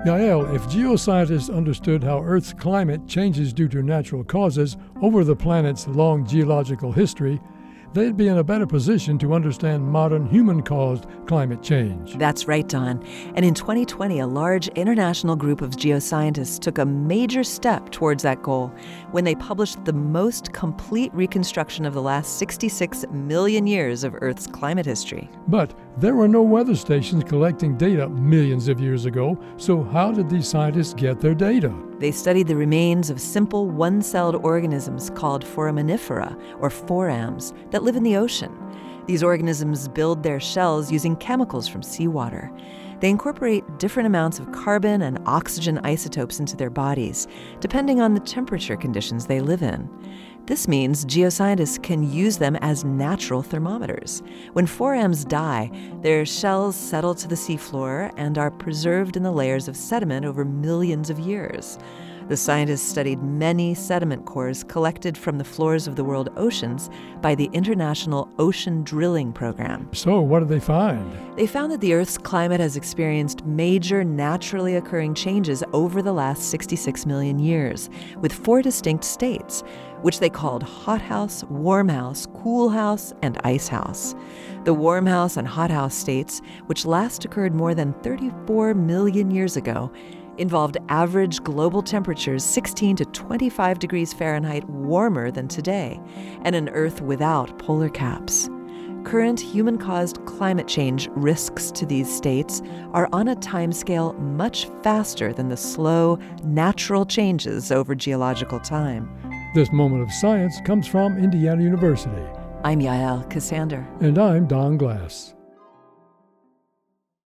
Yael, if geoscientists understood how Earth's climate changes due to natural causes over the planet's long geological history, they'd be in a better position to understand modern human-caused climate change. That's right, Don. And in 2020, a large international group of geoscientists took a major step towards that goal when they published the most complete reconstruction of the last 66 million years of Earth's climate history. But there were no weather stations collecting data millions of years ago, so how did these scientists get their data? They studied the remains of simple one-celled organisms called foraminifera, or forams, that live in the ocean. These organisms build their shells using chemicals from seawater. They incorporate different amounts of carbon and oxygen isotopes into their bodies, depending on the temperature conditions they live in. This means geoscientists can use them as natural thermometers. When forams die, their shells settle to the seafloor and are preserved in the layers of sediment over millions of years. The scientists studied many sediment cores collected from the floors of the world oceans by the International Ocean Drilling Program. So what did they find? They found that the Earth's climate has experienced major naturally occurring changes over the last 66 million years, with 4 distinct states, which they called hothouse, warmhouse, coolhouse, and icehouse. The warmhouse and hothouse states, which last occurred more than 34 million years ago, involved average global temperatures 16 to 25 degrees Fahrenheit warmer than today, and an Earth without polar caps. Current human-caused climate change risks to these states are on a timescale much faster than the slow, natural changes over geological time. This moment of science comes from Indiana University. I'm Yael Ksander. And I'm Don Glass.